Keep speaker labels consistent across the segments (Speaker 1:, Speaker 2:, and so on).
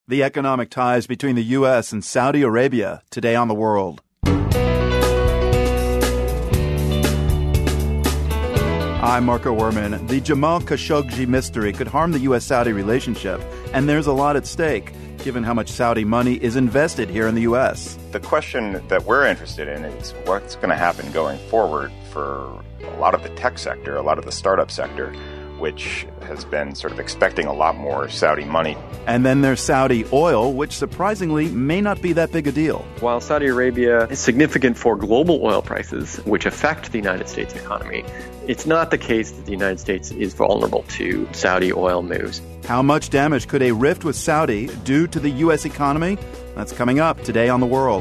Speaker 1: The economic ties between the U.S. and Saudi Arabia, today on The World. I'm Marco Werman. The Jamal Khashoggi mystery could harm the U.S.-Saudi relationship, and there's a lot at stake, given how much Saudi money is invested here in the U.S.
Speaker 2: The question that we're interested in is what's going to happen going forward for a lot of the tech sector, a lot of the startup sector, which has been sort of expecting a lot more Saudi money.
Speaker 1: And then there's Saudi oil, which surprisingly may not be that big a deal.
Speaker 3: While Saudi Arabia is significant for global oil prices, which affect the United States economy, it's not the case that the United States is vulnerable to Saudi oil moves.
Speaker 1: How much damage could a rift with Saudi do to the U.S. economy? That's coming up today on The World.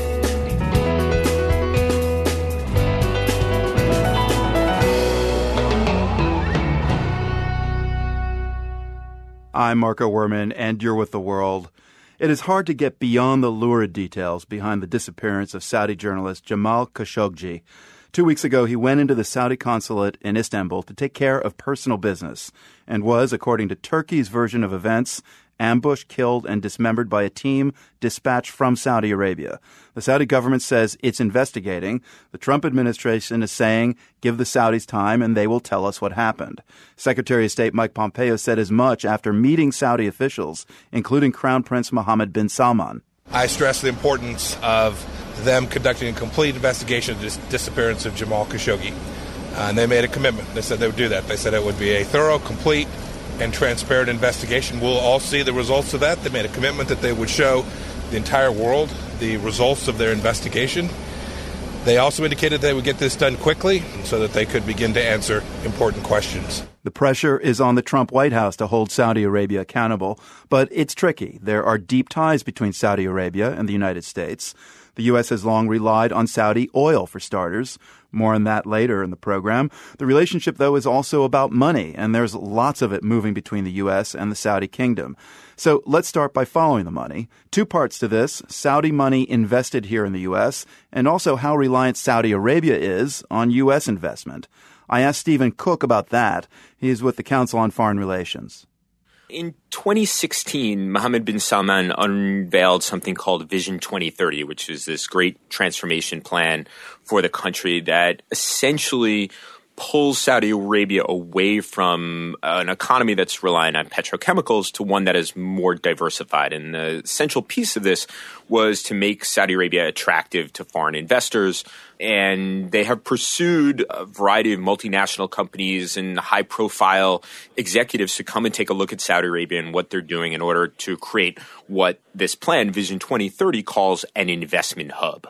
Speaker 1: I'm Marco Werman, and you're with The World. It is hard to get beyond the lurid details behind the disappearance of Saudi journalist Jamal Khashoggi. 2 weeks ago, he went into the Saudi consulate in Istanbul to take care of personal business and was, according to Turkey's version of events, ambushed, killed, and dismembered by a team dispatched from Saudi Arabia. The Saudi government says it's investigating. The Trump administration is saying, give the Saudis time and they will tell us what happened. Secretary of State Mike Pompeo said as much after meeting Saudi officials, including Crown Prince Mohammed bin Salman.
Speaker 4: I stress the importance of them conducting a complete investigation of the disappearance of Jamal Khashoggi. And they made a commitment. They said they would do that. They said it would be a thorough, complete, and transparent investigation. We'll all see the results of that. They made a commitment that they would show the entire world the results of their investigation. They also indicated they would get this done quickly so that they could begin to answer important questions.
Speaker 1: The pressure is on the Trump White House to hold Saudi Arabia accountable, but it's tricky. There are deep ties between Saudi Arabia and the United States. The U.S. has long relied on Saudi oil, for starters. More on that later in the program. The relationship, though, is also about money, and there's lots of it moving between the U.S. and the Saudi kingdom. So let's start by following the money. Two parts to this: Saudi money invested here in the U.S., and also how reliant Saudi Arabia is on U.S. investment. I asked Stephen Cook about that. He's with the Council on Foreign Relations.
Speaker 5: In 2016, Mohammed bin Salman unveiled something called Vision 2030, which is this great transformation plan for the country that essentially pulls Saudi Arabia away from an economy that's reliant on petrochemicals to one that is more diversified. And the central piece of this was to make Saudi Arabia attractive to foreign investors. And they have pursued a variety of multinational companies and high-profile executives to come and take a look at Saudi Arabia and what they're doing in order to create what this plan, Vision 2030, calls an investment hub.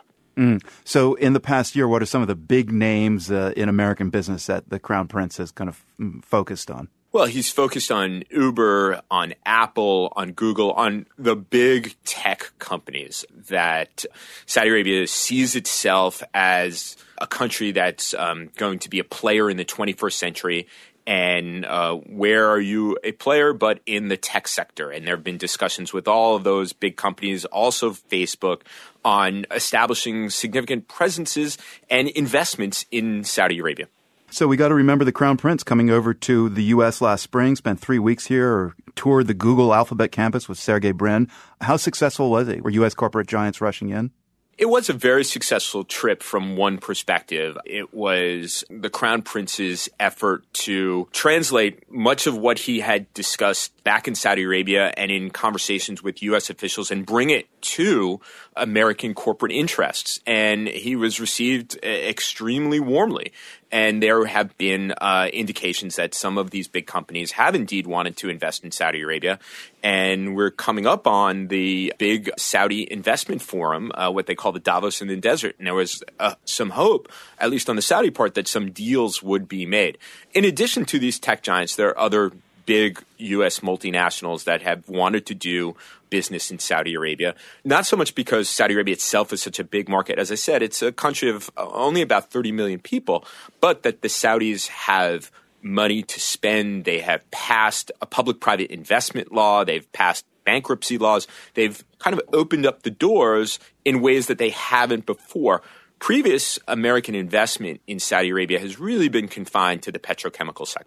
Speaker 1: So in the past year, what are some of the big names in American business that the Crown Prince has kind of focused on?
Speaker 5: Well, he's focused on Uber, on Apple, on Google, on the big tech companies that Saudi Arabia sees itself as a country that's going to be a player in the 21st century. And where are you a player but in the tech sector? And there have been discussions with all of those big companies, also Facebook, on establishing significant presences and investments in Saudi Arabia.
Speaker 1: So we got to remember the Crown Prince coming over to the U.S. last spring, spent 3 weeks here, or toured the Google Alphabet campus with Sergey Brin. How successful was he? Were U.S. corporate giants rushing in?
Speaker 5: It was a very successful trip from one perspective. It was the Crown Prince's effort to translate much of what he had discussed back in Saudi Arabia and in conversations with U.S. officials and bring it to American corporate interests. And he was received extremely warmly. And there have been indications that some of these big companies have indeed wanted to invest in Saudi Arabia. And we're coming up on the big Saudi investment forum, what they call the Davos in the Desert. And there was some hope, at least on the Saudi part, that some deals would be made. In addition to these tech giants, there are other big U.S. multinationals that have wanted to do business in Saudi Arabia, not so much because Saudi Arabia itself is such a big market. As I said, it's a country of only about 30 million people, but that the Saudis have money to spend. They have passed a public-private investment law. They've passed bankruptcy laws. They've kind of opened up the doors in ways that they haven't before. Previous American investment in Saudi Arabia has really been confined to the petrochemical sector.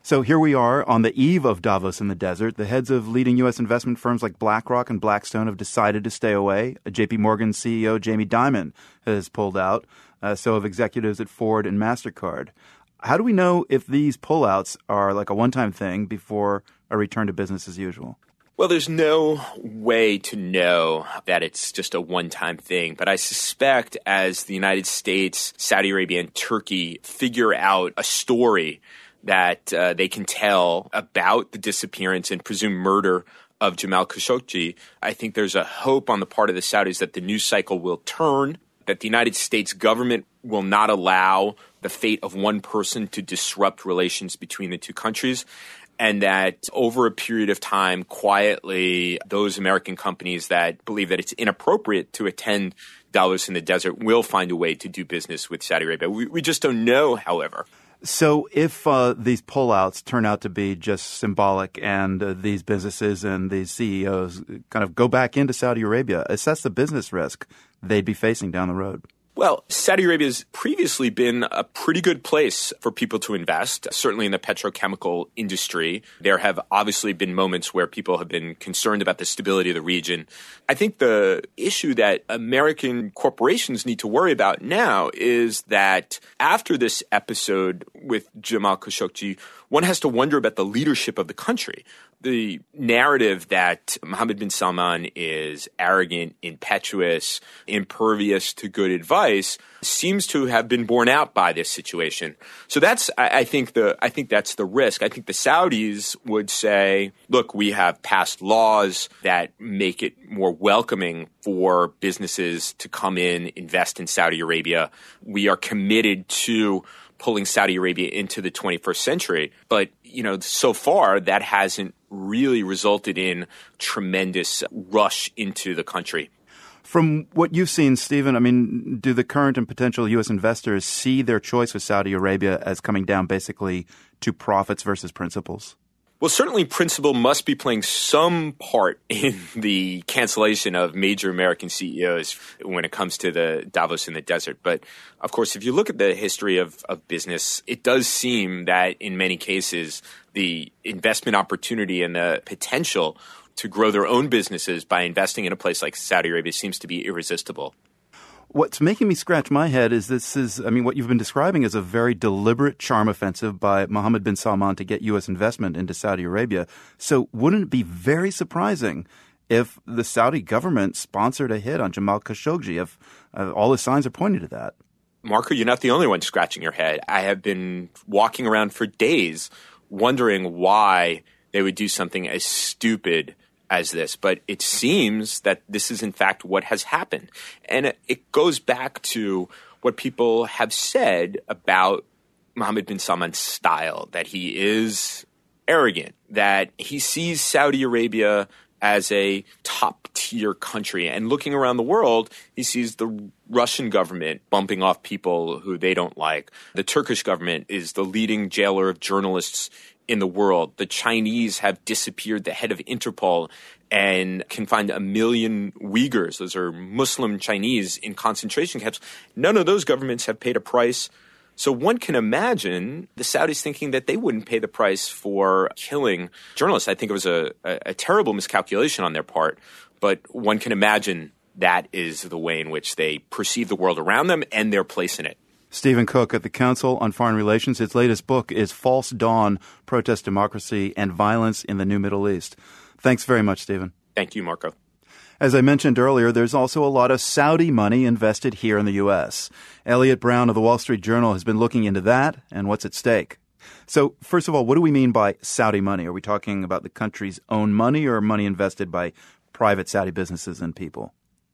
Speaker 1: So here we are on the eve of Davos in the desert. The heads of leading U.S. investment firms like BlackRock and Blackstone have decided to stay away. JP Morgan CEO Jamie Dimon has pulled out. So have executives at Ford and MasterCard. How do we know if these pullouts are like a one-time thing before a return to business as usual?
Speaker 5: Well, there's no way to know that it's just a one-time thing. But I suspect as the United States, Saudi Arabia, and Turkey figure out a story that they can tell about the disappearance and presumed murder of Jamal Khashoggi, I think there's a hope on the part of the Saudis that the news cycle will turn, that the United States government will not allow the fate of one person to disrupt relations between the two countries, and that over a period of time, quietly, those American companies that believe that it's inappropriate to attend Davos in the desert will find a way to do business with Saudi Arabia. We just don't know, however.
Speaker 1: So if these pullouts turn out to be just symbolic and these businesses and these CEOs kind of go back into Saudi Arabia, assess the business risk they'd be facing down the road.
Speaker 5: Well, Saudi Arabia has previously been a pretty good place for people to invest, certainly in the petrochemical industry. There have obviously been moments where people have been concerned about the stability of the region. I think the issue that American corporations need to worry about now is that after this episode with Jamal Khashoggi, one has to wonder about the leadership of the country. The narrative that Mohammed bin Salman is arrogant, impetuous, impervious to good advice seems to have been borne out by this situation. So I think that's the risk. I think the Saudis would say, look, we have passed laws that make it more welcoming for businesses to come in, invest in Saudi Arabia. We are committed to pulling Saudi Arabia into the 21st century. But, so far that hasn't really resulted in tremendous rush into the country.
Speaker 1: From what you've seen, Stephen, do the current and potential U.S. investors see their choice with Saudi Arabia as coming down basically to profits versus principles?
Speaker 5: Well, certainly principle must be playing some part in the cancellation of major American CEOs when it comes to the Davos in the desert. But, of course, if you look at the history of business, it does seem that in many cases the investment opportunity and the potential to grow their own businesses by investing in a place like Saudi Arabia seems to be irresistible.
Speaker 1: What's making me scratch my head is what you've been describing is a very deliberate charm offensive by Mohammed bin Salman to get U.S. investment into Saudi Arabia. So wouldn't it be very surprising if the Saudi government sponsored a hit on Jamal Khashoggi, if all the signs are pointing to that?
Speaker 5: Marco, you're not the only one scratching your head. I have been walking around for days wondering why they would do something as stupid as this, but it seems that this is in fact what has happened. And it goes back to what people have said about Mohammed bin Salman's style, that he is arrogant, that he sees Saudi Arabia as a top-tier country. And looking around the world, he sees the Russian government bumping off people who they don't like. The Turkish government is the leading jailer of journalists in the world. The Chinese have disappeared the head of Interpol and confined 1 million Uyghurs. Those are Muslim Chinese in concentration camps. None of those governments have paid a price. So one can imagine the Saudis thinking that they wouldn't pay the price for killing journalists. I think it was a terrible miscalculation on their part, but one can imagine that is the way in which they perceive the world around them and their place in it.
Speaker 1: Stephen Cook at the Council on Foreign Relations. His latest book is False Dawn, Protest, Democracy, and Violence in the New Middle East. Thanks very much, Stephen.
Speaker 5: Thank you, Marco.
Speaker 1: As I mentioned earlier, there's also a lot of Saudi money invested here in the U.S. Elliot Brown of the Wall Street Journal has been looking into that and what's at stake. So, first of all, what do we mean by Saudi money? Are we talking about the country's own money or money invested by private Saudi businesses and people?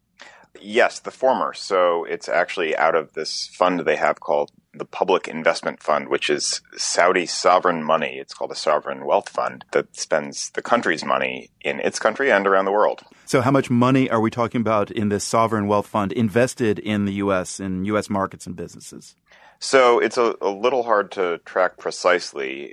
Speaker 2: Yes, the former. So it's actually out of this fund they have called the Public Investment Fund, which is Saudi sovereign money. It's called a sovereign wealth fund that spends the country's money in its country and around the world.
Speaker 1: So how much money are we talking about in this sovereign wealth fund invested in the U.S., in U.S. markets and businesses?
Speaker 2: So it's a little hard to track precisely.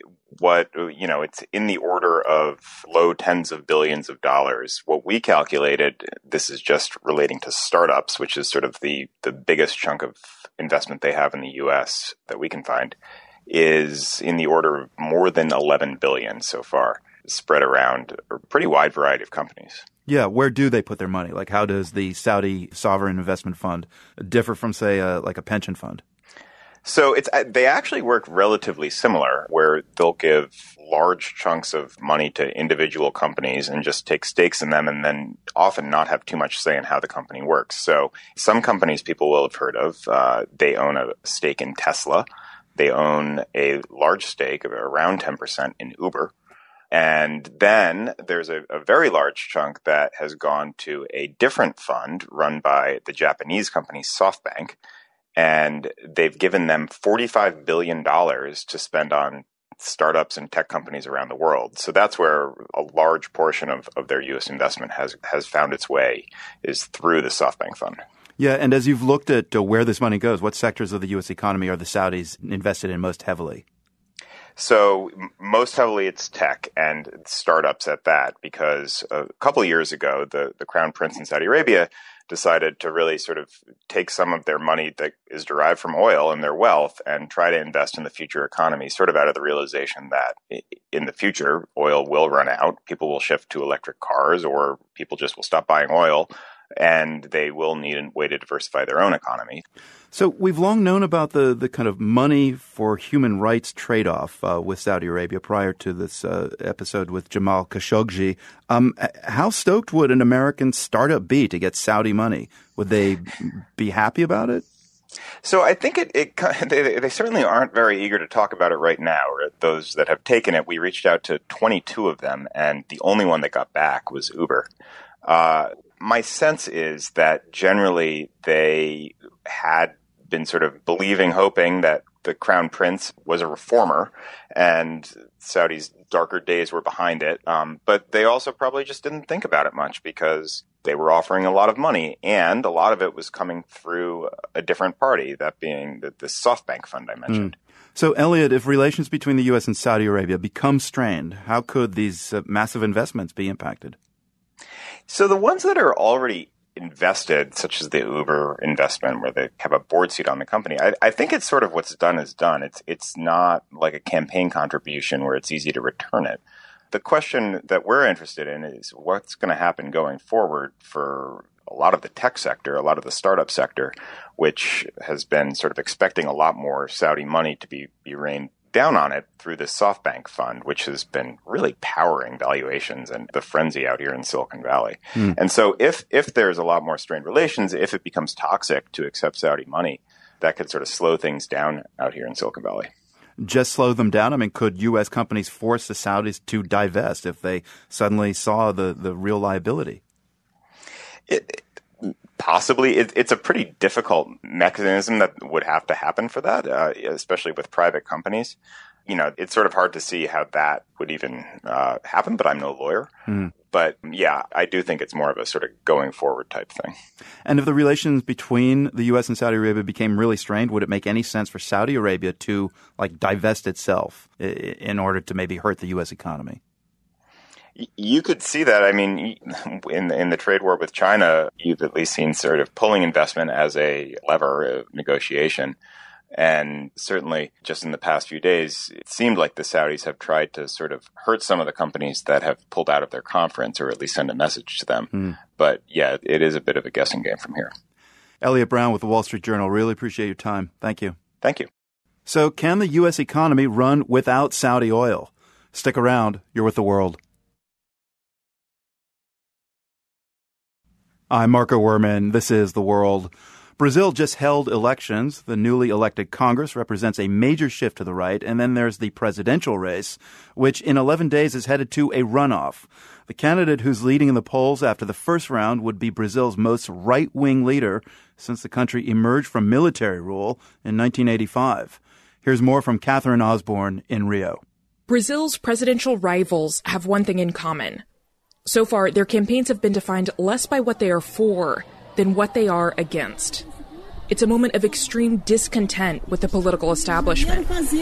Speaker 2: It's in the order of low tens of billions of dollars. What we calculated, this is just relating to startups, which is sort of the biggest chunk of investment they have in the U.S. that we can find, is in the order of more than 11 billion so far, spread around a pretty wide variety of companies.
Speaker 1: Yeah, where do they put their money? Like, how does the Saudi Sovereign Investment Fund differ from, say, like a pension fund?
Speaker 2: So they actually work relatively similar, where they'll give large chunks of money to individual companies and just take stakes in them and then often not have too much say in how the company works. So some companies people will have heard of, they own a stake in Tesla. They own a large stake of around 10% in Uber. And then there's a very large chunk that has gone to a different fund run by the Japanese company SoftBank. And they've given them $45 billion to spend on startups and tech companies around the world. So that's where a large portion of their U.S. investment has found its way, is through the SoftBank fund.
Speaker 1: Yeah, and as you've looked at where this money goes, what sectors of the U.S. economy are the Saudis invested in most heavily?
Speaker 2: So most heavily it's tech and startups at that, because a couple of years ago, the Crown Prince in Saudi Arabia decided to really sort of take some of their money that is derived from oil and their wealth and try to invest in the future economy, sort of out of the realization that in the future, oil will run out. People will shift to electric cars, or people just will stop buying oil, and they will need a way to diversify their own economy.
Speaker 1: So we've long known about the kind of money for human rights trade-off with Saudi Arabia prior to this episode with Jamal Khashoggi. How stoked would an American startup be to get Saudi money? Would they be happy about it?
Speaker 2: So I think they certainly aren't very eager to talk about it right now. Or those that have taken it, we reached out to 22 of them, and the only one that got back was Uber. My sense is that generally they had been sort of hoping that the Crown Prince was a reformer and Saudi's darker days were behind it. But they also probably just didn't think about it much because they were offering a lot of money, and a lot of it was coming through a different party, that being the SoftBank fund I mentioned.
Speaker 1: So, Elliot, if relations between the U.S. and Saudi Arabia become strained, how could these massive investments be impacted?
Speaker 2: So the ones that are already invested, such as the Uber investment, where they have a board seat on the company, I think it's sort of what's done is done. It's not like a campaign contribution where it's easy to return it. The question that we're interested in is what's going to happen going forward for a lot of the tech sector, a lot of the startup sector, which has been sort of expecting a lot more Saudi money to be rained down on it through the SoftBank fund, which has been really powering valuations and the frenzy out here in Silicon Valley. And so if there's a lot more strained relations, if it becomes toxic to accept Saudi money, that could sort of slow things down out here in Silicon Valley.
Speaker 1: Just slow them down? I mean, could U.S. companies force the Saudis to divest if they suddenly saw the real liability?
Speaker 2: Possibly. It's a pretty difficult mechanism that would have to happen for that, especially with private companies. You know, it's sort of hard to see how that would even happen, but I'm no lawyer. But yeah, I do think it's more of a sort of going forward type thing.
Speaker 1: And if the relations between the U.S. and Saudi Arabia became really strained, would it make any sense for Saudi Arabia to divest itself in order to maybe hurt the U.S. economy?
Speaker 2: You could see that. I mean, in the trade war with China, you've at least seen sort of pulling investment as a lever of negotiation. And certainly just in the past few days, it seemed like the Saudis have tried to sort of hurt some of the companies that have pulled out of their conference, or at least send a message to them. But yeah, it is a bit of a guessing game from here.
Speaker 1: Elliot Brown with the Wall Street Journal. Really appreciate your time. Thank you.
Speaker 2: Thank you.
Speaker 1: So can the U.S. economy run without Saudi oil? Stick around. You're with The World. I'm Marco Werman. This is The World. Brazil just held elections. The newly elected Congress represents a major shift to the right. And then there's the presidential race, which in 11 days is headed to a runoff. The candidate who's leading in the polls after the first round would be Brazil's most right-wing leader since the country emerged from military rule in 1985. Here's more from Catherine Osborne in Rio.
Speaker 6: Brazil's presidential rivals have one thing in common. So far, their campaigns have been defined less by what they are for than what they are against. It's a moment of extreme discontent with the political establishment.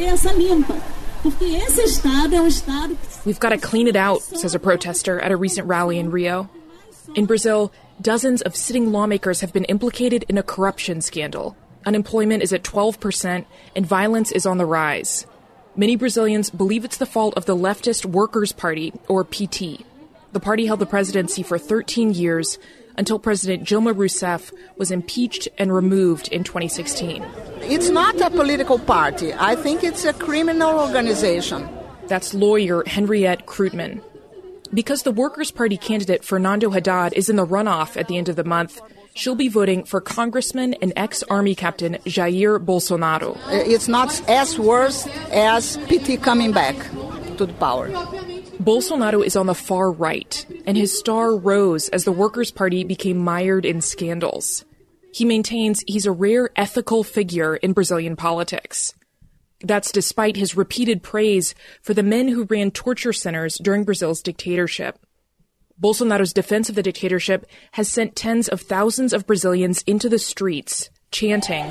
Speaker 6: We've got to clean it out, says a protester at a recent rally in Rio. In Brazil, dozens of sitting lawmakers have been implicated in a corruption scandal. Unemployment is at 12%, and violence is on the rise. Many Brazilians believe it's the fault of the leftist Workers' Party, or PT. The party held the presidency for 13 years until President Dilma Rousseff was impeached and removed in 2016.
Speaker 7: It's not a political party. I think it's a criminal organization.
Speaker 6: That's lawyer Henriette Krutman. Because the Workers' Party candidate Fernando Haddad is in the runoff at the end of the month, she'll be voting for Congressman and ex-Army Captain Jair Bolsonaro.
Speaker 7: It's not as worse as PT coming back to the power.
Speaker 6: Bolsonaro is on the far right, and his star rose as the Workers' Party became mired in scandals. He maintains he's a rare ethical figure in Brazilian politics. That's despite his repeated praise for the men who ran torture centers during Brazil's dictatorship. Bolsonaro's defense of the dictatorship has sent tens of thousands of Brazilians into the streets, chanting,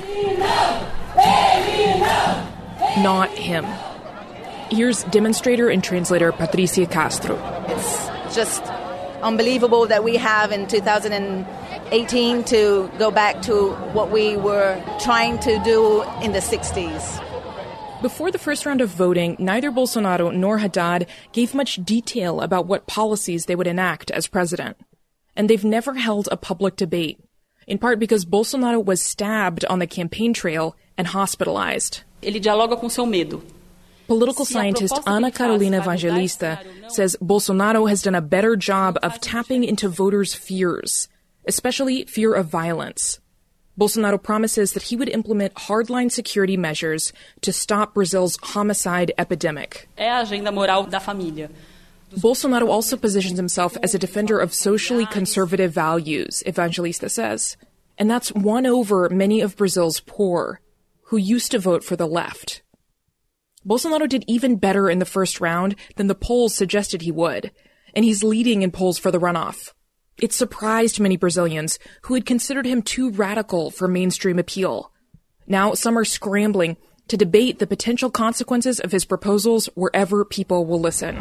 Speaker 6: "Not him." Here's demonstrator and translator Patricia Castro.
Speaker 8: It's just unbelievable that we have in 2018 to go back to what we were trying to do in the 60s.
Speaker 6: Before the first round of voting, neither Bolsonaro nor Haddad gave much detail about what policies they would enact as president. And they've never held a public debate, in part because Bolsonaro was stabbed on the campaign trail and hospitalized.
Speaker 9: Ele dialoga com seu medo.
Speaker 6: Political scientist Ana Carolina Evangelista says Bolsonaro has done a better job of tapping into voters' fears, especially fear of violence. Bolsonaro promises that he would implement hardline security measures to stop Brazil's homicide epidemic.
Speaker 9: É a agenda moral da família.
Speaker 6: Bolsonaro also positions himself as a defender of socially conservative values, Evangelista says. And that's won over many of Brazil's poor, who used to vote for the left. Bolsonaro did even better in the first round than the polls suggested he would, and he's leading in polls for the runoff. It surprised many Brazilians who had considered him too radical for mainstream appeal. Now some are scrambling to debate the potential consequences of his proposals wherever people will listen.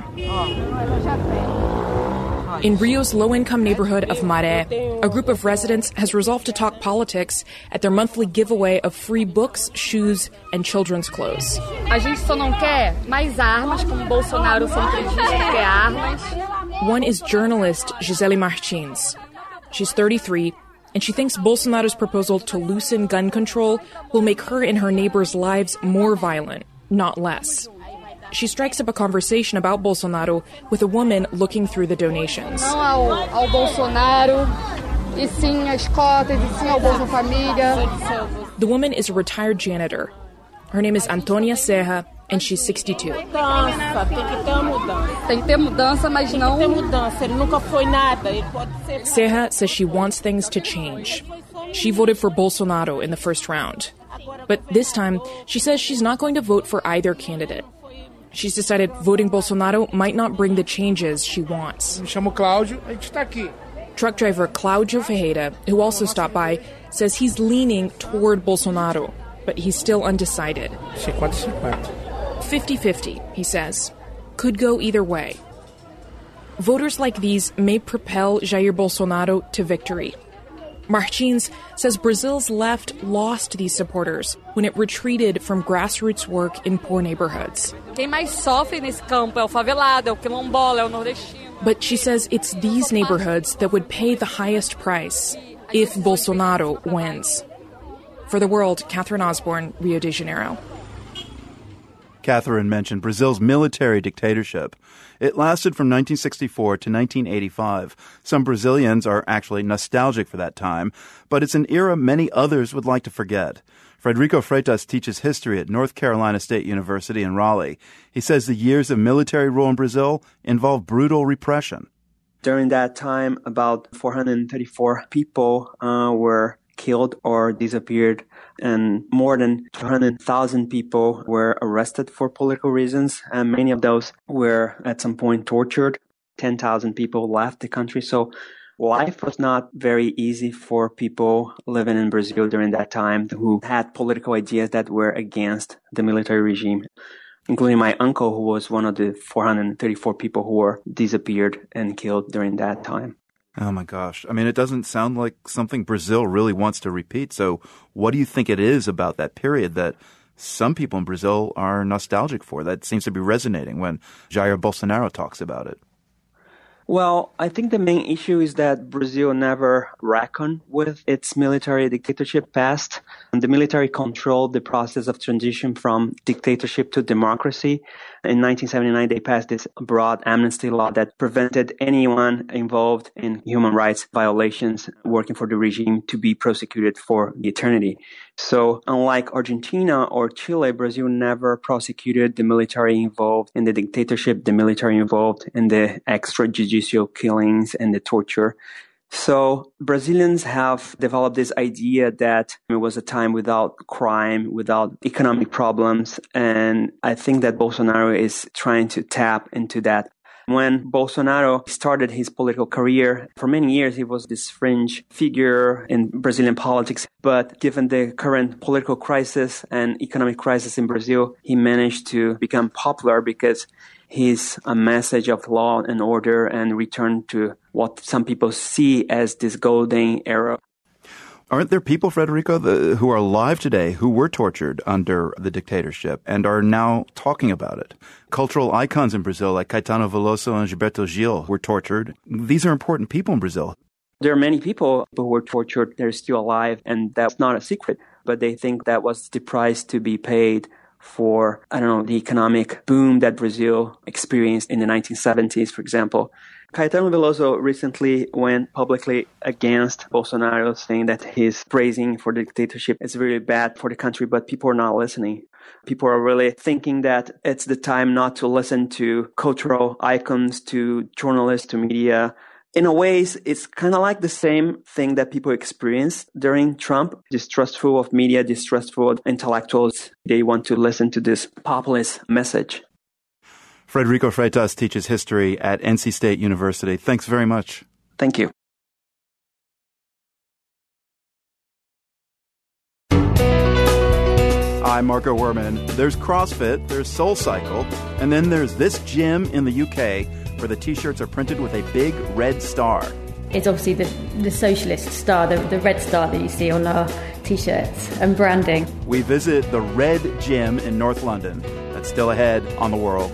Speaker 6: In Rio's low-income neighborhood of Maré, a group of residents has resolved to talk politics at their monthly giveaway of free books, shoes, and children's clothes.
Speaker 10: A gente só não quer mais armas, como Bolsonaro sempre diz que quer armas.
Speaker 6: One is journalist Gisele Martins. She's 33, and she thinks Bolsonaro's proposal to loosen gun control will make her and her neighbors' lives more violent, not less. She strikes up a conversation about Bolsonaro with a woman looking through the donations.
Speaker 10: Não ao Bolsonaro, e sim às cotas, e sim ao Bolsa Família.
Speaker 6: The woman is a retired janitor. Her name is Antônia Serra, and she's 62.
Speaker 10: Tem que ter mudança, mas não.
Speaker 6: Serra says she wants things to change. She voted for Bolsonaro in the first round. But this time, she says she's not going to vote for either candidate. She's decided voting Bolsonaro might not bring the changes she wants.
Speaker 11: Me chamo Cláudio, a gente está aqui.
Speaker 6: Truck driver Claudio Ferreira, who also stopped by, says he's leaning toward Bolsonaro, but he's still undecided. 50-50, he says. Could go either way. Voters like these may propel Jair Bolsonaro to victory. Martins says Brazil's left lost these supporters when it retreated from grassroots work in poor neighborhoods.
Speaker 10: Quem mais sofre nesse campo é o favelado, é o quilombola, é o nordestino.
Speaker 6: But she says it's these neighborhoods that would pay the highest price if Bolsonaro wins. For The World, Catherine Osborne, Rio de Janeiro.
Speaker 1: Catherine mentioned Brazil's military dictatorship. It lasted from 1964 to 1985. Some Brazilians are actually nostalgic for that time, but it's an era many others would like to forget. Frederico Freitas teaches history at North Carolina State University in Raleigh. He says the years of military rule in Brazil involved brutal repression.
Speaker 12: During that time, about 434 people were killed or disappeared, and more than 200,000 people were arrested for political reasons, and many of those were at some point tortured. 10,000 people left the country. So life was not very easy for people living in Brazil during that time who had political ideas that were against the military regime, including my uncle, who was one of the 434 people who were disappeared and killed during that time.
Speaker 1: Oh, my gosh. I mean, it doesn't sound like something Brazil really wants to repeat. So what do you think it is about that period that some people in Brazil are nostalgic for. That seems to be resonating when Jair Bolsonaro talks about it.
Speaker 12: Well, I think the main issue is that Brazil never reckoned with its military dictatorship past. And the military controlled the process of transition from dictatorship to democracy. In 1979, they passed this broad amnesty law that prevented anyone involved in human rights violations working for the regime to be prosecuted for eternity. So unlike Argentina or Chile, Brazil never prosecuted the military involved in the dictatorship, the military involved in the extrajudicial killings and the torture. So Brazilians have developed this idea that it was a time without crime, without economic problems. And I think that Bolsonaro is trying to tap into that. When Bolsonaro started his political career, for many years he was this fringe figure in Brazilian politics. But given the current political crisis and economic crisis in Brazil, he managed to become popular because he's a message of law and order and return to what some people see as this golden era.
Speaker 1: Aren't there people, Frederico, who are alive today who were tortured under the dictatorship and are now talking about it? Cultural icons in Brazil like Caetano Veloso and Gilberto Gil were tortured. These are important people in Brazil.
Speaker 12: There are many people who were tortured. They're still alive, and that's not a secret. But they think that was the price to be paid for, the economic boom that Brazil experienced in the 1970s, for example. Caetano Veloso recently went publicly against Bolsonaro, saying that his praising for the dictatorship is really bad for the country, but people are not listening. People are really thinking that it's the time not to listen to cultural icons, to journalists, to media. In a way, it's kind of like the same thing that people experienced during Trump, distrustful of media, distrustful of intellectuals. They want to listen to this populist message.
Speaker 1: Frederico Freitas teaches history at NC State University. Thanks very much.
Speaker 12: Thank you.
Speaker 1: I'm Marco Werman. There's CrossFit, there's SoulCycle, and then there's this gym in the UK where the T-shirts are printed with a big red star.
Speaker 13: It's obviously the socialist star, the red star that you see on our T-shirts and branding.
Speaker 1: We visit the Red Gym in North London. That's still ahead on The World.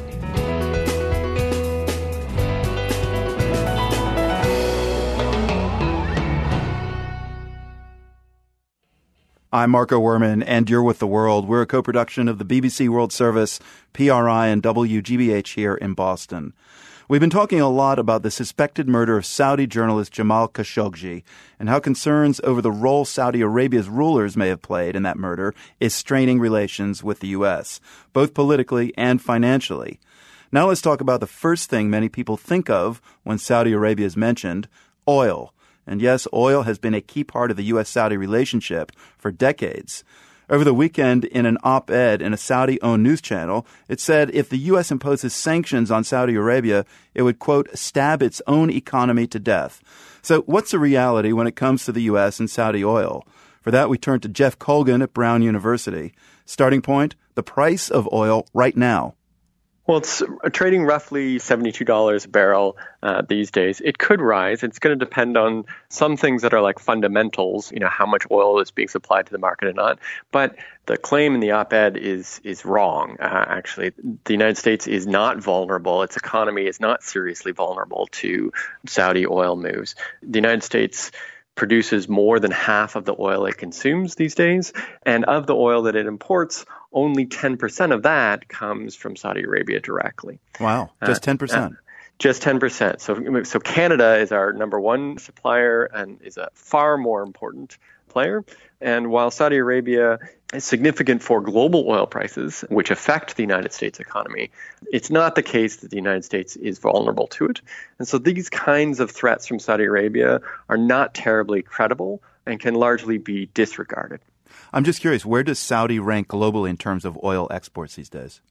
Speaker 1: I'm Marco Werman, and you're with The World. We're a co-production of the BBC World Service, PRI, and WGBH here in Boston. We've been talking a lot about the suspected murder of Saudi journalist Jamal Khashoggi and how concerns over the role Saudi Arabia's rulers may have played in that murder is straining relations with the U.S., both politically and financially. Now let's talk about the first thing many people think of when Saudi Arabia is mentioned, oil. And yes, oil has been a key part of the U.S.-Saudi relationship for decades. Over the weekend, in an op-ed in a Saudi-owned news channel, it said if the U.S. imposes sanctions on Saudi Arabia, it would, quote, stab its own economy to death. So what's the reality when it comes to the U.S. and Saudi oil? For that, we turn to Jeff Colgan at Brown University. Starting point, the price of oil right now.
Speaker 3: Well, it's trading roughly $72 a barrel these days. It could rise. It's going to depend on some things that are like fundamentals, how much oil is being supplied to the market or not. But the claim in the op-ed is wrong, actually. The United States is not vulnerable. Its economy is not seriously vulnerable to Saudi oil moves. The United States produces more than half of the oil it consumes these days. And of the oil that it imports, only 10% of that comes from Saudi Arabia directly.
Speaker 1: Wow, just 10%.
Speaker 3: Just 10%. So Canada is our number one supplier and is a far more important player. And while Saudi Arabia is significant for global oil prices, which affect the United States economy, it's not the case that the United States is vulnerable to it. And so these kinds of threats from Saudi Arabia are not terribly credible and can largely be disregarded.
Speaker 1: I'm just curious, where does Saudi rank globally in terms of oil exports these days?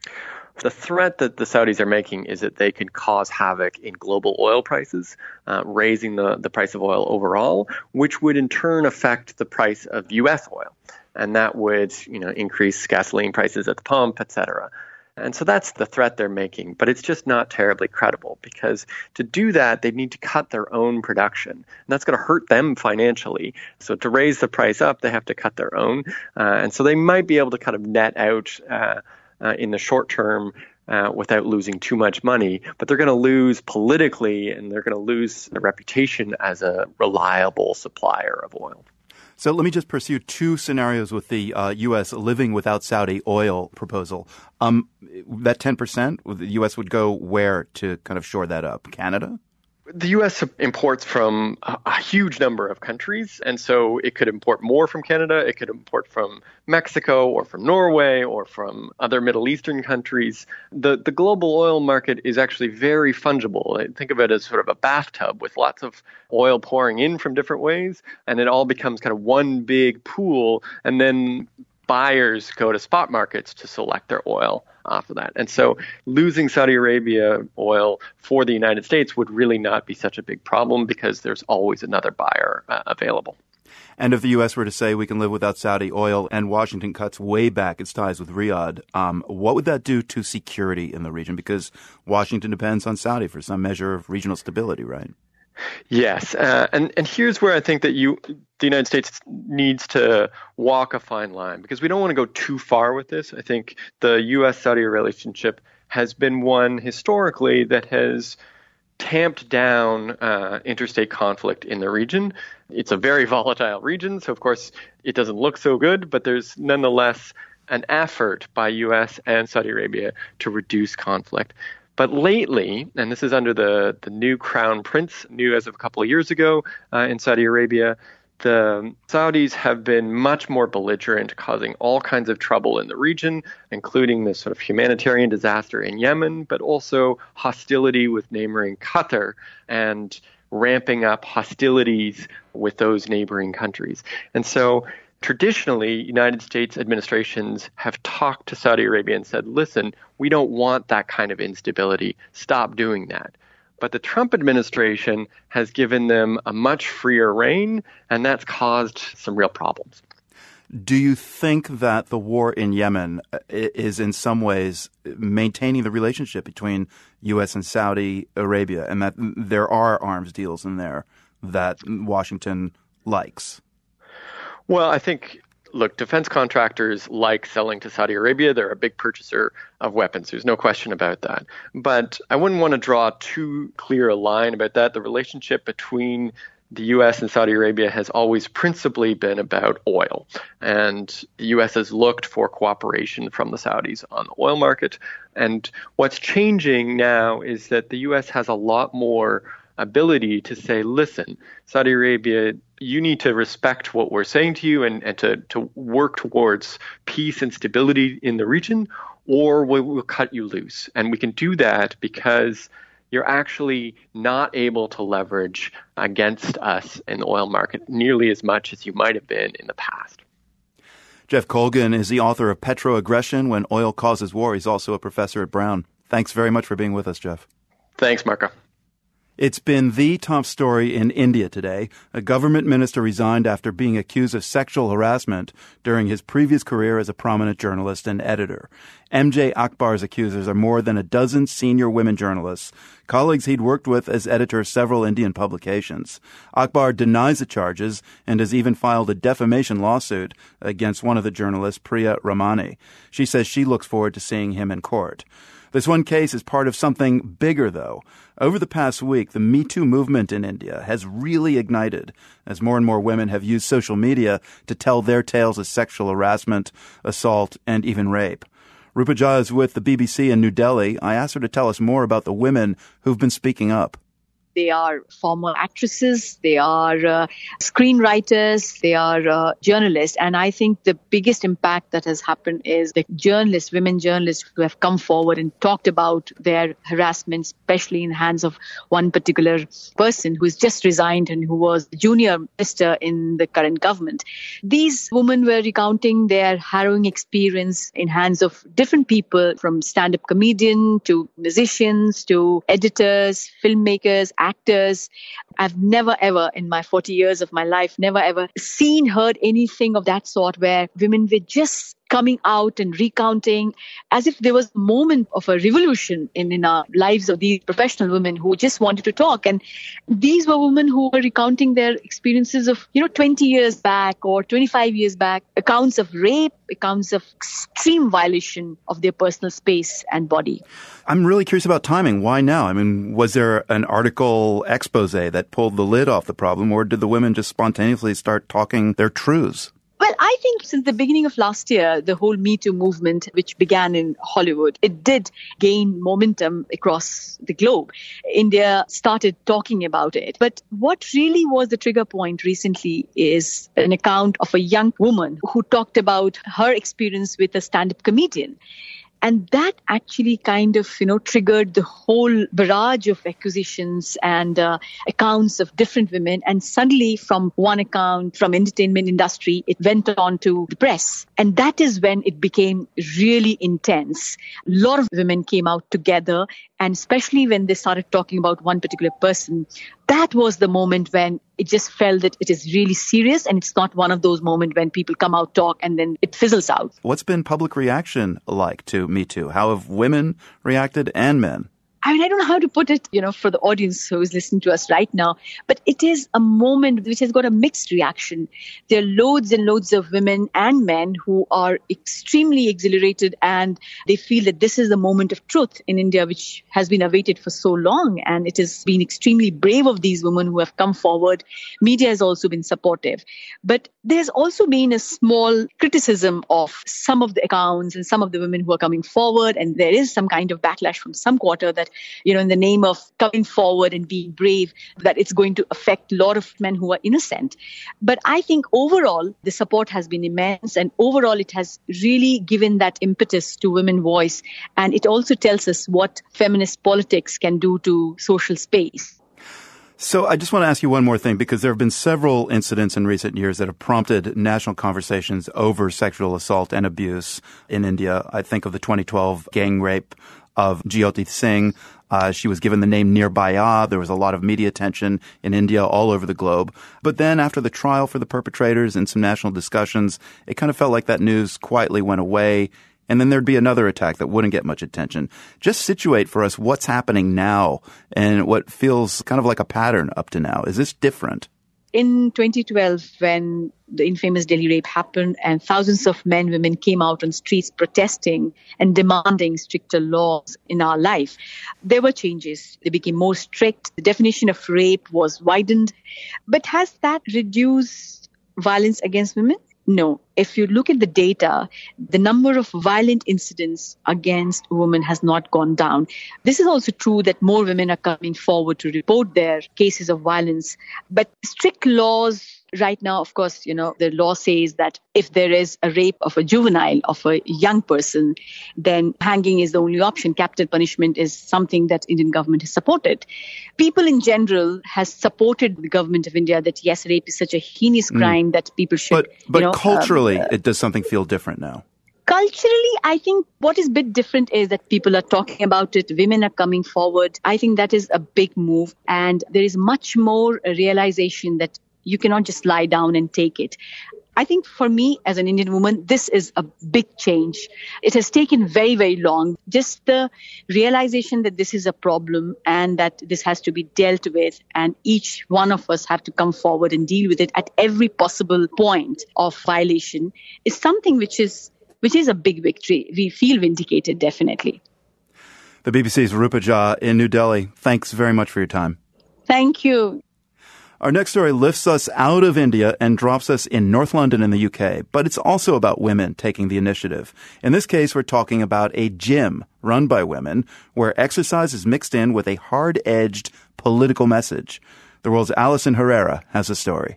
Speaker 3: The threat that the Saudis are making is that they can cause havoc in global oil prices, raising the price of oil overall, which would in turn affect the price of U.S. oil. And that would, increase gasoline prices at the pump, et cetera. And so that's the threat they're making. But it's just not terribly credible, because to do that, they need to cut their own production. And that's going to hurt them financially. So to raise the price up, they have to cut their own. And so they might be able to kind of net out in the short term without losing too much money. But they're going to lose politically, and they're going to lose their reputation as a reliable supplier of oil.
Speaker 1: So let me just pursue two scenarios with the U.S. living without Saudi oil proposal. That 10%, the U.S. would go where to kind of shore that up? Canada?
Speaker 3: The U.S. imports from a huge number of countries, and so it could import more from Canada, it could import from Mexico or from Norway or from other Middle Eastern countries. The global oil market is actually very fungible. Think of it as sort of a bathtub with lots of oil pouring in from different ways, and it all becomes kind of one big pool, and then buyers go to spot markets to select their oil off of that. And so losing Saudi Arabia oil for the United States would really not be such a big problem, because there's always another buyer available.
Speaker 1: And if the U.S. were to say we can live without Saudi oil and Washington cuts way back its ties with Riyadh, what would that do to security in the region? Because Washington depends on Saudi for some measure of regional stability, right?
Speaker 3: Yes. And here's where I think that the United States needs to walk a fine line, because we don't want to go too far with this. I think the U.S.-Saudi relationship has been one historically that has tamped down interstate conflict in the region. It's a very volatile region, so of course it doesn't look so good, but there's nonetheless an effort by U.S. and Saudi Arabia to reduce conflict. But lately, and this is under the new crown prince, new as of a couple of years ago in Saudi Arabia, the Saudis have been much more belligerent, causing all kinds of trouble in the region, including this sort of humanitarian disaster in Yemen, but also hostility with neighboring Qatar and ramping up hostilities with those neighboring countries. And so traditionally, United States administrations have talked to Saudi Arabia and said, listen, we don't want that kind of instability. Stop doing that. But the Trump administration has given them a much freer rein, and that's caused some real problems.
Speaker 1: Do you think that the war in Yemen is in some ways maintaining the relationship between U.S. and Saudi Arabia, and that there are arms deals in there that Washington likes?
Speaker 3: Well, I think, look, defense contractors like selling to Saudi Arabia. They're a big purchaser of weapons. There's no question about that. But I wouldn't want to draw too clear a line about that. The relationship between the U.S. and Saudi Arabia has always principally been about oil. And the U.S. has looked for cooperation from the Saudis on the oil market. And what's changing now is that the U.S. has a lot more ability to say, listen, Saudi Arabia, you need to respect what we're saying to you and to work towards peace and stability in the region, or we'll cut you loose. And we can do that because you're actually not able to leverage against us in the oil market nearly as much as you might have been in the past.
Speaker 1: Jeff Colgan is the author of Petroaggression, When Oil Causes War. He's also a professor at Brown. Thanks very much for being with us, Jeff.
Speaker 3: Thanks, Marco.
Speaker 1: It's been the top story in India today. A government minister resigned after being accused of sexual harassment during his previous career as a prominent journalist and editor. MJ Akbar's accusers are more than a dozen senior women journalists, colleagues he'd worked with as editor of several Indian publications. Akbar denies the charges and has even filed a defamation lawsuit against one of the journalists, Priya Ramani. She says she looks forward to seeing him in court. This one case is part of something bigger, though. Over the past week, the Me Too movement in India has really ignited as more and more women have used social media to tell their tales of sexual harassment, assault, and even rape. Rupa Jha is with the BBC in New Delhi. I asked her to tell us more about the women who've been speaking up.
Speaker 14: They are former actresses, they are screenwriters, they are journalists. And I think the biggest impact that has happened is the journalists, women journalists who have come forward and talked about their harassment, especially in the hands of one particular person who has just resigned and who was the junior minister in the current government. These women were recounting their harrowing experience in hands of different people, from stand-up comedian to musicians to editors, filmmakers, actors. I've never ever in my 40 years of my life, never ever seen, heard anything of that sort where women were just coming out and recounting as if there was a moment of a revolution in our lives of these professional women who just wanted to talk. And these were women who were recounting their experiences of, 20 years back or 25 years back, accounts of rape, accounts of extreme violation of their personal space and body.
Speaker 1: I'm really curious about timing. Why now? I mean, was there an article expose that pulled the lid off the problem, or did the women just spontaneously start talking their truths?
Speaker 14: Well, I think since the beginning of last year, the whole Me Too movement, which began in Hollywood, it did gain momentum across the globe. India started talking about it. But what really was the trigger point recently is an account of a young woman who talked about her experience with a stand-up comedian. And that actually kind of, triggered the whole barrage of accusations and accounts of different women. And suddenly from one account, from entertainment industry, it went on to the press. And that is when it became really intense. A lot of women came out together. And especially when they started talking about one particular person, that was the moment when it just felt that it is really serious, and it's not one of those moments when people come out, talk, and then it fizzles out.
Speaker 1: What's been public reaction like to Me Too? How have women reacted and men?
Speaker 14: I mean, I don't know how to put it, for the audience who is listening to us right now, but it is a moment which has got a mixed reaction. There are loads and loads of women and men who are extremely exhilarated, and they feel that this is the moment of truth in India, which has been awaited for so long. And it has been extremely brave of these women who have come forward. Media has also been supportive. But there's also been a small criticism of some of the accounts and some of the women who are coming forward. And there is some kind of backlash from some quarter that, in the name of coming forward and being brave, that it's going to affect a lot of men who are innocent. But I think overall, the support has been immense. And overall, it has really given that impetus to women's voice. And it also tells us what feminist politics can do to social space.
Speaker 1: So I just want to ask you one more thing, because there have been several incidents in recent years that have prompted national conversations over sexual assault and abuse in India. I think of the 2012 gang rape of Jyoti Singh. She was given the name Nirbhaya. There was a lot of media attention in India all over the globe. But then after the trial for the perpetrators and some national discussions, it kind of felt like that news quietly went away. And then there'd be another attack that wouldn't get much attention. Just situate for us what's happening now and what feels kind of like a pattern up to now. Is this different?
Speaker 14: In 2012, when the infamous Delhi rape happened and thousands of men, women came out on streets protesting and demanding stricter laws in our life, there were changes. They became more strict. The definition of rape was widened. But has that reduced violence against women? No. If you look at the data, the number of violent incidents against women has not gone down. This is also true that more women are coming forward to report their cases of violence. But strict laws right now, of course, the law says that if there is a rape of a juvenile, of a young person, then hanging is the only option. Capital punishment is something that Indian government has supported. People in general has supported the government of India that, yes, rape is such a heinous crime that people should,
Speaker 1: But culturally, does something feel different now?
Speaker 14: Culturally, I think what is a bit different is that people are talking about it. Women are coming forward. I think that is a big move. And there is much more a realization that you cannot just lie down and take it. I think for me as an Indian woman, this is a big change. It has taken very, very long. Just the realization that this is a problem and that this has to be dealt with, and each one of us have to come forward and deal with it at every possible point of violation, is something which is a big victory. We feel vindicated, definitely.
Speaker 1: The BBC's Rupa Jha in New Delhi. Thanks very much for your time.
Speaker 14: Thank you.
Speaker 1: Our next story lifts us out of India and drops us in North London in the UK, but it's also about women taking the initiative. In this case, we're talking about a gym run by women where exercise is mixed in with a hard-edged political message. The World's Alison Herrera has a story.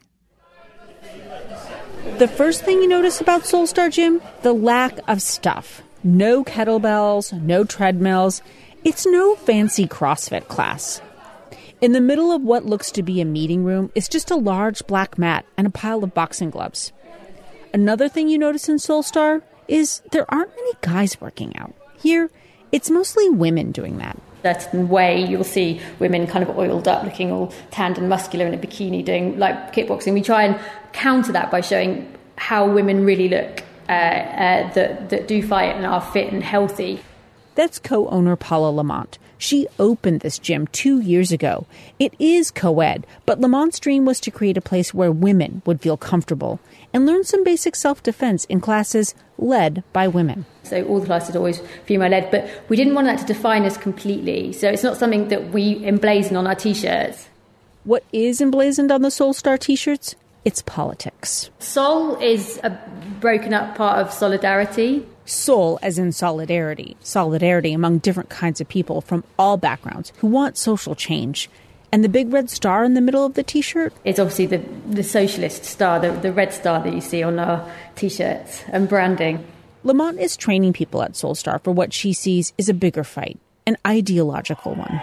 Speaker 15: The first thing you notice about Soulstar Gym? The lack of stuff. No kettlebells, no treadmills. It's no fancy CrossFit class. In the middle of what looks to be a meeting room is just a large black mat and a pile of boxing gloves. Another thing you notice in Soulstar is there aren't many guys working out. Here, it's mostly women doing that.
Speaker 13: Certain way you'll see women kind of oiled up, looking all tanned and muscular in a bikini doing like kickboxing. We try and counter that by showing how women really look that do fight and are fit and healthy.
Speaker 15: That's co-owner Paula Lamont. She opened this gym 2 years ago. It is co-ed, but Lamont's dream was to create a place where women would feel comfortable and learn some basic self-defense in classes led by women.
Speaker 13: So all the classes are always female-led, but we didn't want that to define us completely. So it's not something that we emblazon on our T-shirts.
Speaker 15: What is emblazoned on the Soul Star T-shirts? It's politics.
Speaker 13: Soul is a broken up part of solidarity.
Speaker 15: Soul as in solidarity. Solidarity among different kinds of people from all backgrounds who want social change. And the big red star in the middle of the T-shirt?
Speaker 13: It's obviously the socialist star, the red star that you see on our T-shirts and branding.
Speaker 15: Lamont is training people at Soul Star for what she sees is a bigger fight, an ideological one.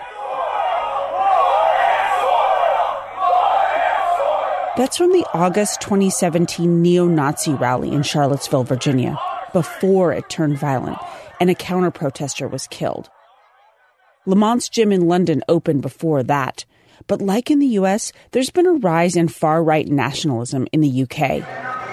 Speaker 15: That's from the August 2017 neo-Nazi rally in Charlottesville, Virginia, before it turned violent and a counter-protester was killed. Lamont's gym in London opened before that, but like in the U.S., there's been a rise in far-right nationalism in the U.K.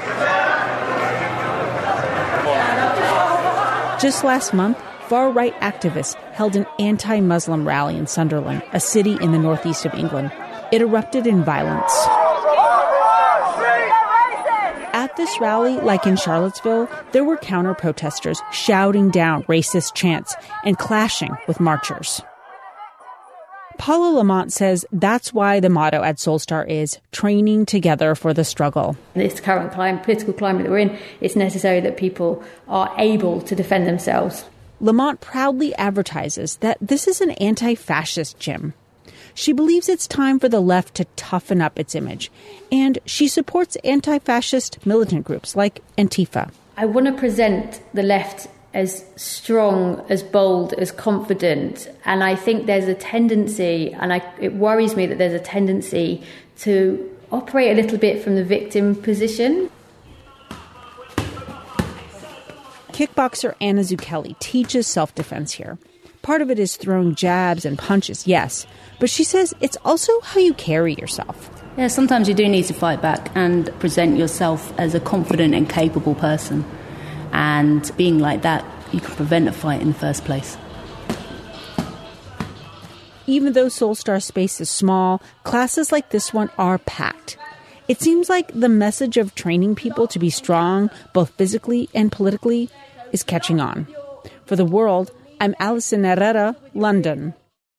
Speaker 15: Just last month, far-right activists held an anti-Muslim rally in Sunderland, a city in the northeast of England. It erupted in violence. At this rally, like in Charlottesville, there were counter-protesters shouting down racist chants and clashing with marchers. Paula Lamont says that's why the motto at Soul Star is training together for the struggle.
Speaker 13: In this current political climate that we're in, it's necessary that people are able to defend themselves.
Speaker 15: Lamont proudly advertises that this is an anti-fascist gym. She believes it's time for the left to toughen up its image, and she supports anti-fascist militant groups like Antifa.
Speaker 13: I want to present the left as strong, as bold, as confident, and I think there's a tendency, and it worries me that there's a tendency to operate a little bit from the victim position.
Speaker 15: Kickboxer Anna Zucchelli teaches self-defense here. Part of it is throwing jabs and punches, yes, but she says it's also how you carry yourself.
Speaker 16: Yeah, sometimes you do need to fight back and present yourself as a confident and capable person. And being like that, you can prevent a fight in the first place.
Speaker 15: Even though Soul Star space is small, classes like this one are packed. It seems like the message of training people to be strong, both physically and politically, is catching on. For The World, I'm Alison Herrera, London.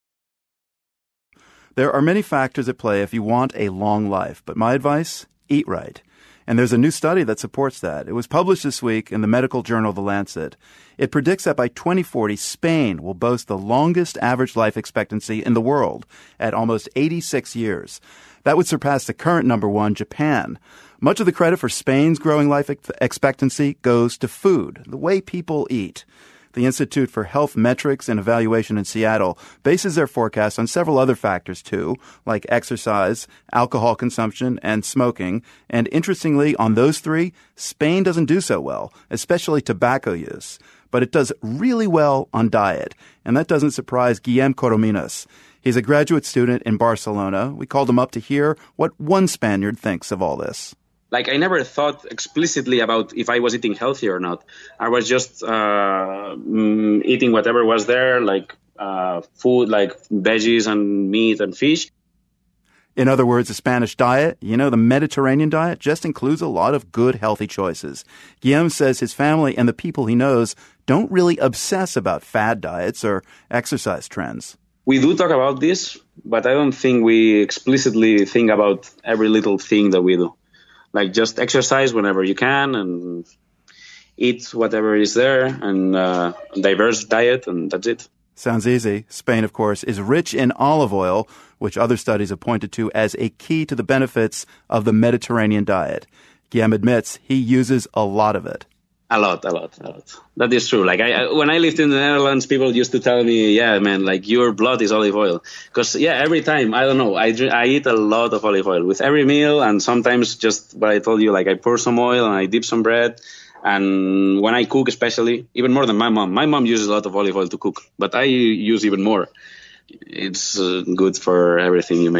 Speaker 1: There are many factors at play if you want a long life, but my advice, eat right. And there's a new study that supports that. It was published this week in the medical journal The Lancet. It predicts that by 2040, Spain will boast the longest average life expectancy in the world at almost 86 years. That would surpass the current number one, Japan. Much of the credit for Spain's growing life expectancy goes to food, the way people eat. The Institute for Health Metrics and Evaluation in Seattle bases their forecast on several other factors, too, like exercise, alcohol consumption, and smoking. And interestingly, on those three, Spain doesn't do so well, especially tobacco use. But it does really well on diet. And that doesn't surprise Guillem Corominas. He's a graduate student in Barcelona. We called him up to hear what one Spaniard thinks of all this.
Speaker 17: Like, I never thought explicitly about if I was eating healthy or not. I was just eating whatever was there, like food, like veggies and meat and fish.
Speaker 1: In other words, the Spanish diet, the Mediterranean diet, just includes a lot of good, healthy choices. Guillem says his family and the people he knows don't really obsess about fad diets or exercise trends.
Speaker 17: We do talk about this, but I don't think we explicitly think about every little thing that we do. Like, just exercise whenever you can and eat whatever is there and diverse diet, and that's it.
Speaker 1: Sounds easy. Spain, of course, is rich in olive oil, which other studies have pointed to as a key to the benefits of the Mediterranean diet. Guillem admits he uses a lot of it.
Speaker 17: A lot. That is true. Like, when I lived in the Netherlands, people used to tell me, yeah, man, like, your blood is olive oil. Because, every time, I don't know, I eat a lot of olive oil with every meal, and sometimes just what I told you, like, I pour some oil and I dip some bread. And when I cook, especially, even more than my mom uses a lot of olive oil to cook, but I use even more. It's good for everything you make.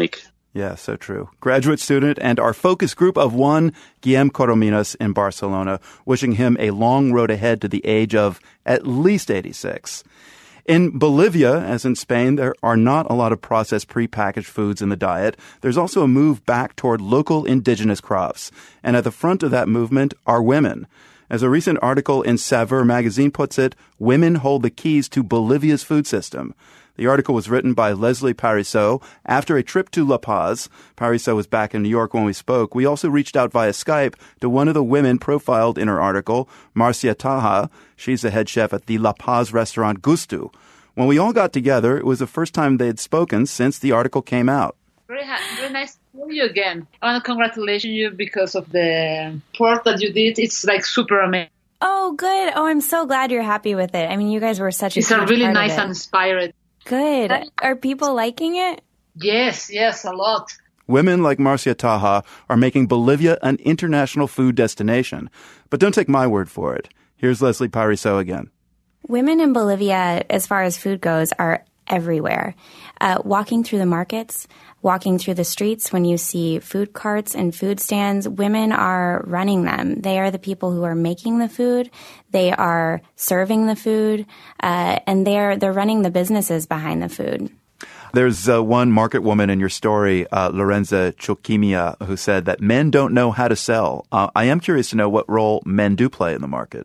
Speaker 1: Yeah, so true. Graduate student and our focus group of one, Guillem Corominas in Barcelona, wishing him a long road ahead to the age of at least 86. In Bolivia, as in Spain, there are not a lot of processed prepackaged foods in the diet. There's also a move back toward local indigenous crops. And at the front of that movement are women. As a recent article in Saver magazine puts it, women hold the keys to Bolivia's food system. The article was written by Leslie Parisot after a trip to La Paz. Parisot was back in New York when we spoke. We also reached out via Skype to one of the women profiled in her article, Marcia Taha. She's the head chef at the La Paz restaurant Gusto. When we all got together, it was the first time they had spoken since the article came out.
Speaker 18: Very nice to see you again. I want to congratulate you because of the work that you did. It's like super amazing.
Speaker 19: Oh, good. Oh, I'm so glad you're happy with it. I mean, you guys were such a huge
Speaker 18: It's really
Speaker 19: part
Speaker 18: nice
Speaker 19: of it.
Speaker 18: and inspired.
Speaker 19: Good. Are people liking it?
Speaker 18: Yes, a lot.
Speaker 1: Women like Marcia Taha are making Bolivia an international food destination. But don't take my word for it. Here's Leslie Parisot again.
Speaker 19: Women in Bolivia, as far as food goes, are everywhere. Walking through the markets, walking through the streets, when you see food carts and food stands, women are running them. They are the people who are making the food. They are serving the food, and they're running the businesses behind the food.
Speaker 1: There's one market woman in your story, Lorenza Chokimia, who said that men don't know how to sell. I am curious to know what role men do play in the market.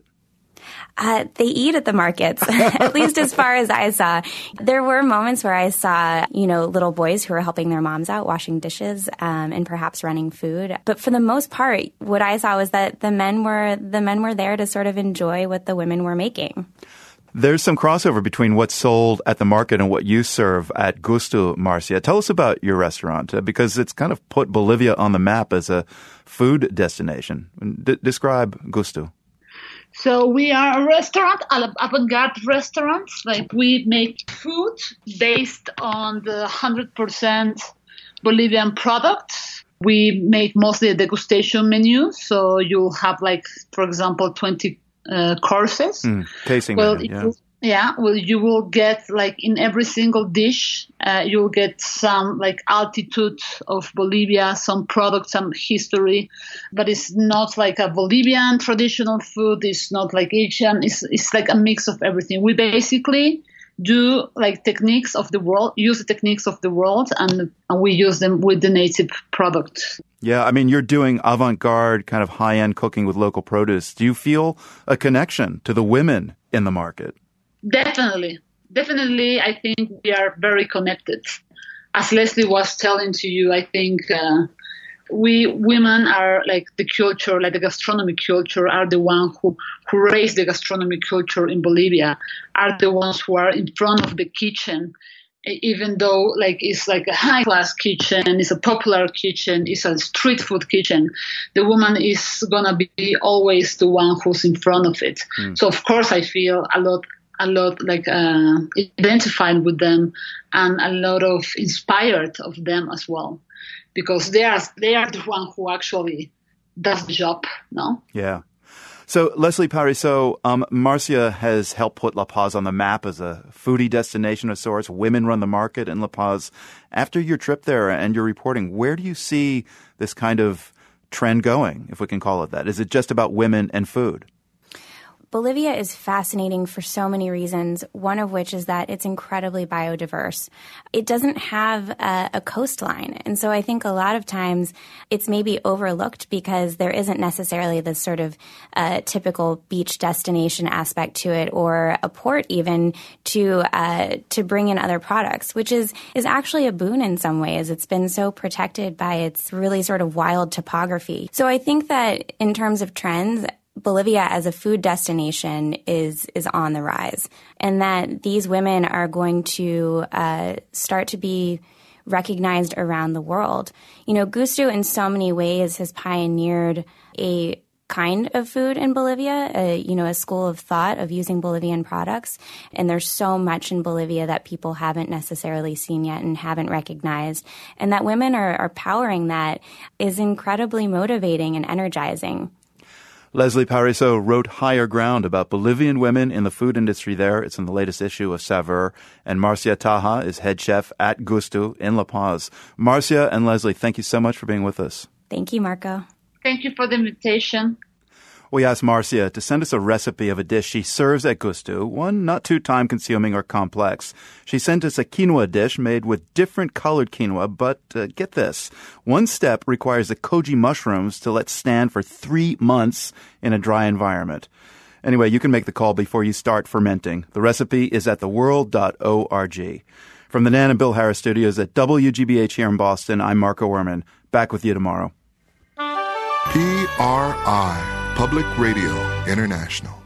Speaker 19: They eat at the markets, at least as far as I saw. There were moments where I saw, little boys who were helping their moms out, washing dishes, and perhaps running food. But for the most part, what I saw was that the men were there to sort of enjoy what the women were making.
Speaker 1: There's some crossover between what's sold at the market and what you serve at Gusto, Marcia. Tell us about your restaurant, because it's kind of put Bolivia on the map as a food destination. Describe Gusto.
Speaker 18: So we are a restaurant, avant-garde restaurant. Like we make food based on the 100% Bolivian products. We make mostly a degustation menu. So you'll have for example, 20 courses.
Speaker 1: Tasting menu, yeah.
Speaker 18: You will get in every single dish, you'll get some altitude of Bolivia, some products, some history, but it's not like a Bolivian traditional food. It's not like Asian. It's like a mix of everything. We basically do techniques of the world, use the techniques of the world, and we use them with the native products.
Speaker 1: Yeah, I mean, you're doing avant-garde kind of high-end cooking with local produce. Do you feel a connection to the women in the market?
Speaker 18: Definitely. I think we are very connected. As Leslie was telling to you, I think we women are the culture, the gastronomy culture, are the one who raised the gastronomy culture in Bolivia, are the ones who are in front of the kitchen. Even though it's a high class kitchen, it's a popular kitchen, it's a street food kitchen, the woman is gonna be always the one who's in front of it. So of course I feel a lot identified with them and a lot of inspired of them as well, because they are the one who actually does the job, no?
Speaker 1: Yeah. So, Leslie Parisot, Marcia has helped put La Paz on the map as a foodie destination of sorts. Women run the market in La Paz. After your trip there and your reporting, where do you see this kind of trend going, if we can call it that? Is it just about women and food?
Speaker 19: Bolivia is fascinating for so many reasons, one of which is that it's incredibly biodiverse. It doesn't have a coastline, and so I think a lot of times it's maybe overlooked because there isn't necessarily this sort of typical beach destination aspect to it, or a port even to bring in other products, which is actually a boon in some ways. It's been so protected by its really sort of wild topography. So I think that in terms of trends, Bolivia as a food destination is on the rise, and that these women are going to start to be recognized around the world. Gusto in so many ways has pioneered a kind of food in Bolivia, a school of thought of using Bolivian products. And there's so much in Bolivia that people haven't necessarily seen yet and haven't recognized. And that women are powering that is incredibly motivating and energizing.
Speaker 1: Leslie Pariseau wrote Higher Ground about Bolivian women in the food industry there. It's in the latest issue of Saveur. And Marcia Taha is head chef at Gusto in La Paz. Marcia and Leslie, thank you so much for being with us.
Speaker 19: Thank you, Marco.
Speaker 18: Thank you for the invitation.
Speaker 1: We asked Marcia to send us a recipe of a dish she serves at Gusto, one not too time-consuming or complex. She sent us a quinoa dish made with different colored quinoa, but get this. One step requires the koji mushrooms to let stand for 3 months in a dry environment. Anyway, you can make the call before you start fermenting. The recipe is at theworld.org. From the Nan and Bill Harris studios at WGBH here in Boston, I'm Marco Werman. Back with you tomorrow.
Speaker 20: PRI, Public Radio International.